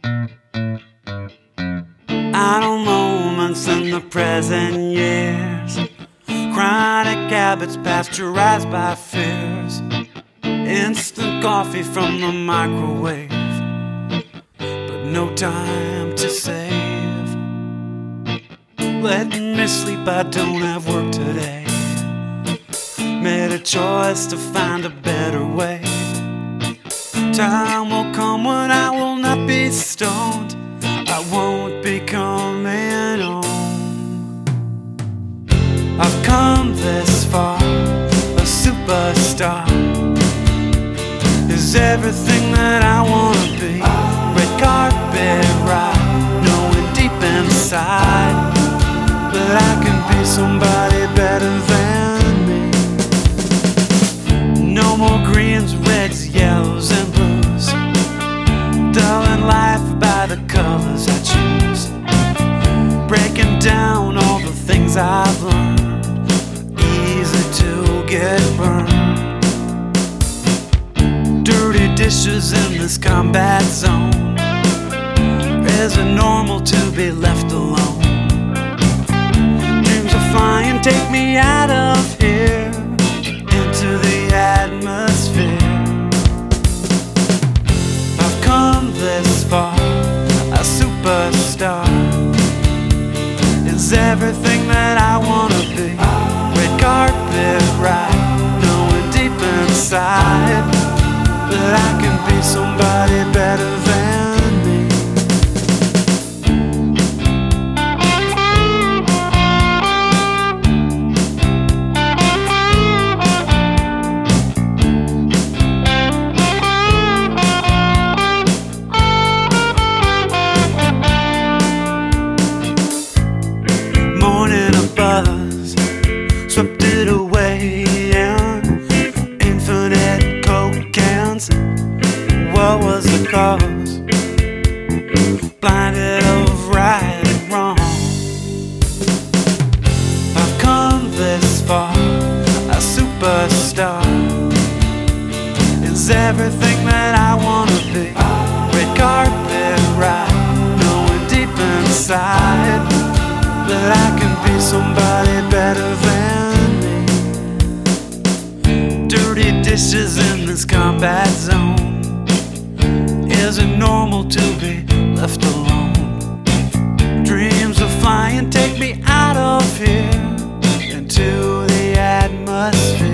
Idle moments in the present years, chronic habits pasteurized by fears, instant coffee from the microwave, but no time to save. Let me sleep, I don't have work today. Made a choice to find a better way. Time will come when I will not be stoned. I won't be coming home. I've come this far, a superstar is everything that I wanna be. Red carpet ride, knowing deep inside that I can be somebody better than me. No more greens, reds, yellows, and blues, dulling life by the colors I choose, breaking down all the things I've learned, easy to get burned. Dirty dishes in this combat zone, is it normal to be left alone? Dreams are flying, take me out of here, into the atmosphere. I've come this far, a superstar is everything that I wanna be. Red carpet ride, knowing deep inside that I can be somebody better than me. Buzz swept it away in infinite coke cans. What was the cause? Blinded of right and wrong. I've come this far, a superstar is everything that I wanna be. Red carpet ride, knowing deep inside that I can be somebody better than me. Dirty dishes in this combat zone, is it normal to be left alone? Dreams are flying, take me out of here, into the atmosphere.